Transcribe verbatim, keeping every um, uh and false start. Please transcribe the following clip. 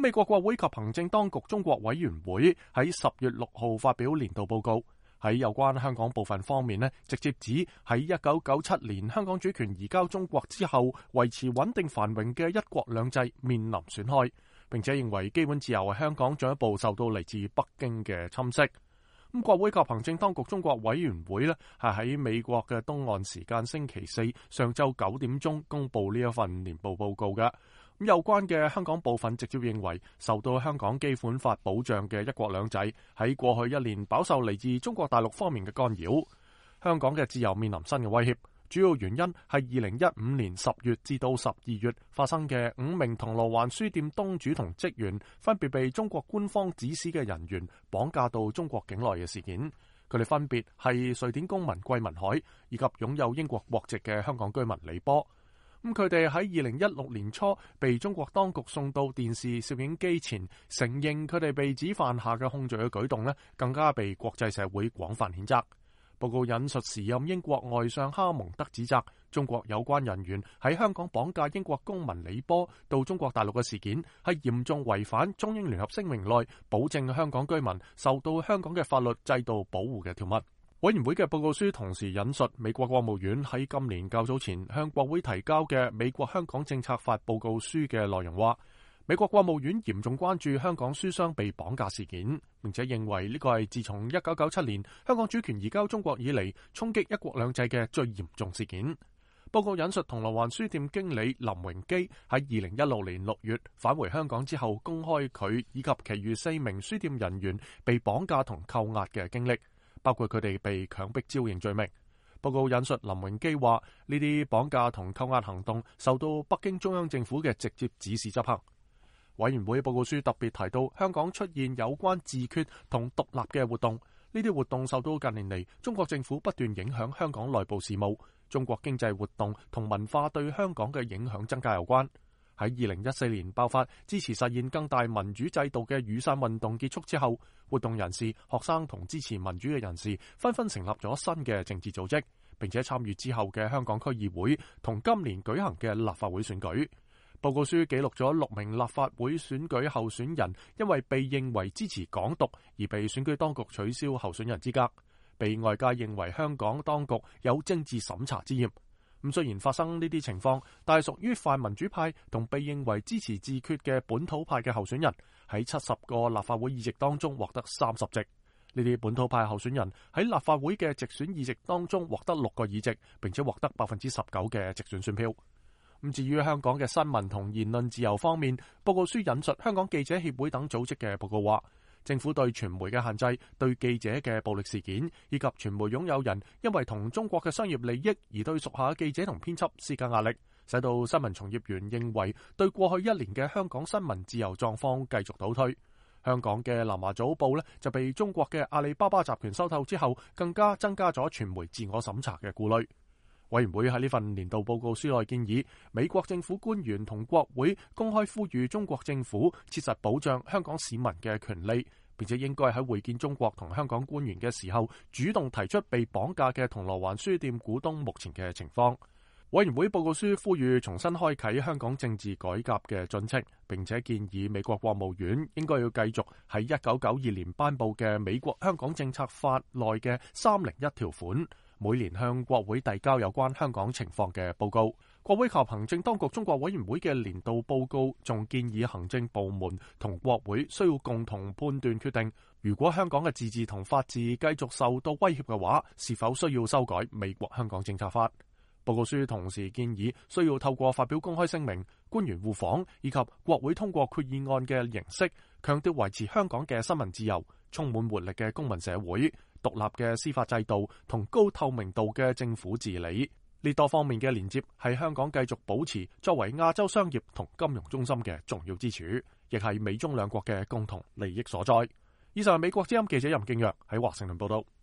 美國國會及行政當局中國委員會喺十月六號發表年度報告，喺有關香港部分方面呢，直接指喺一九九七年香港主權移交中國之後，維持穩定繁榮嘅一國兩制面臨損害，並且認為基本自由喺香港進一步受到嚟自北京嘅侵蝕。咁國會及行政當局中國委員會呢，係喺美國嘅東岸時間星期四上晝九點鐘公布呢一份年度報告嘅。咁有關嘅香港部分直接認為，受到香港基本法保障嘅一國兩制喺過去一年飽受嚟自中國大陸方面嘅干擾，香港嘅自由面臨新嘅威脅。主要原因係二零一五年十月至到十二月發生嘅五名銅鑼灣書店東主同職員分別被中國官方指使嘅人員綁架到中國境內嘅事件。佢哋分別係瑞典公民桂民海以及擁有英國國籍嘅香港居民李波。咁佢哋喺二零一六年初被中國當局送到電視攝影機前，承認佢哋被指犯下嘅控罪嘅舉動呢，更加被國際社會廣泛譴責。報告引述時任英國外相哈蒙德指責中國有關人員喺香港綁架英國公民李波到中國大陸嘅事件，係嚴重違反中英聯合聲明內保證香港居民受到香港嘅法律制度保護嘅條文。委員會嘅報告書同時引述美國國務院喺今年較早前向國會提交嘅美國香港政策法報告書嘅內容話，美國國務院嚴重關注香港書商被綁架事件，並且認為呢個係自從一九九七年香港主權移交中國以嚟衝擊一國兩制嘅最嚴重事件。報告引述銅鑼灣書店經理林榮基喺二零一六年六月返回香港之後，公開佢以及其餘四名書店人員被綁架同扣押嘅經歷，包括佢哋被強迫招認罪名。報告引述林榮基話，呢啲綁架同扣押行動受到北京中央政府嘅直接指示執行。委員會報告書特別提到，香港出現有關自決同獨立嘅活動，呢啲活動受到近年嚟中國政府不斷影響香港內部事務、中國經濟活動同文化對香港嘅影響增加有關。喺二零一四年爆發支持實現更大民主制度嘅雨傘運動結束之後，活動人士、學生同支持民主嘅人士紛紛成立咗新嘅政治組織，並且參與之後嘅香港區議會同今年舉行嘅立法會選舉。報告書記錄咗六名立法會選舉候選人因為被認為支持港獨而被選舉當局取消候選人資格，被外界認為香港當局有政治審查之嫌。咁雖然發生呢啲情況，但係屬於泛民主派同被認為支持自決嘅本土派嘅候選人喺七十個立法會議席當中獲得三十席。呢啲本土派候選人喺立法會嘅直選議席當中獲得六個議席，並且獲得百分之十九嘅直選選票。咁至於香港嘅新聞同言論自由方面，報告書引述香港記者協會等組織嘅報告話，政府對傳媒嘅限制、對記者嘅暴力事件，以及傳媒擁有人因為同中國嘅商業利益而對屬下記者同編輯施加壓力，使到新聞從業員認為對過去一年嘅香港新聞自由狀況繼續倒退。香港嘅南華早報呢就被中國嘅阿里巴巴集團收購之後，更加增加咗傳媒自我審查嘅顧慮。委員會喺呢份年度報告書內建議，美國政府官員同國會公開呼籲中國政府切實保障香港市民嘅權利，並且應該喺會見中國同香港官員嘅時候，主動提出被綁架嘅銅鑼灣書店股東目前嘅情況。委員會報告書呼籲重新開啟香港政治改革嘅進程，並且建議美國國務院應該要繼續喺一九九二年頒布嘅美國香港政策法內嘅三零一條款，每年向國會遞交有關香港情況嘅報告。國會及行政當局中國委員會嘅年度報告仲建議行政部門同國會需要共同判斷決定，如果香港嘅自治同法治繼續受到威脅嘅話，是否需要修改美國香港政策法。報告書同時建議需要透過發表公開聲明、官員互訪以及國會通過決議案嘅形式，強調維持香港嘅新聞自由、充滿活力嘅公民社會、獨立嘅司法制度同高透明度嘅政府治理。呢多方面嘅連接係香港繼續保持作為亞洲商業同金融中心嘅重要支柱，亦係美中兩國嘅共同利益所在。以上係美國之音記者任敬若喺華盛頓報道。